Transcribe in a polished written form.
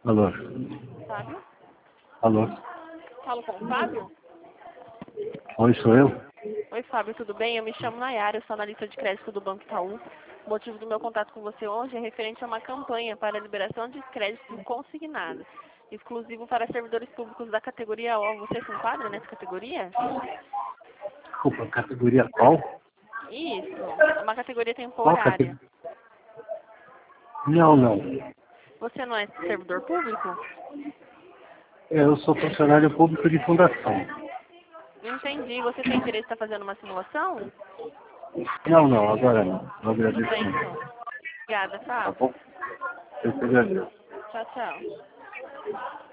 Alô? Fábio? Alô? Falo com o Fábio? Oi, sou eu? Oi, Fábio, tudo bem? Eu me chamo Nayara, eu sou analista de crédito do Banco Itaú. O motivo do meu contato com você hoje é referente a uma campanha para a liberação de crédito consignado, exclusivo para servidores públicos da categoria O. Você se enquadra nessa categoria? Desculpa, categoria qual? Isso, é uma categoria Qual temporária. categoria? Não, não. Você não é servidor público? Eu sou funcionário público de fundação. Entendi. Você tem interesse em estar fazendo uma simulação? Não, não, agora não. Eu Tudo agradeço bem, muito. então. Obrigada, Tá Fábio. bom? Eu te agradeço. Tchau, tchau.